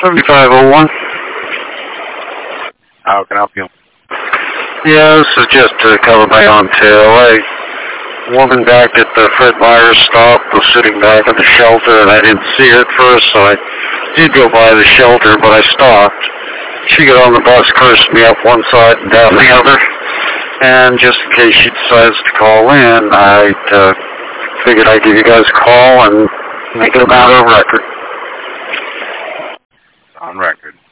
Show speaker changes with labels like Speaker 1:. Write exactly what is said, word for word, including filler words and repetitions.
Speaker 1: seventy-five oh one.
Speaker 2: How can I help you?
Speaker 1: Yeah, this is just to cover my own tail. I, woman back at the Fred Meyer stop was sitting back at the shelter, and I didn't see her at first, so I did go by the shelter, but I stopped. She got on the bus, cursed me up one side and down the other, and just in case she decides to call in, I uh, figured I'd give you guys a call and make it a matter of record.
Speaker 2: On record.